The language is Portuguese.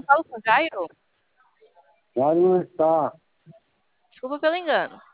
eu falo com o Jairo? Já não está. Desculpa pelo engano.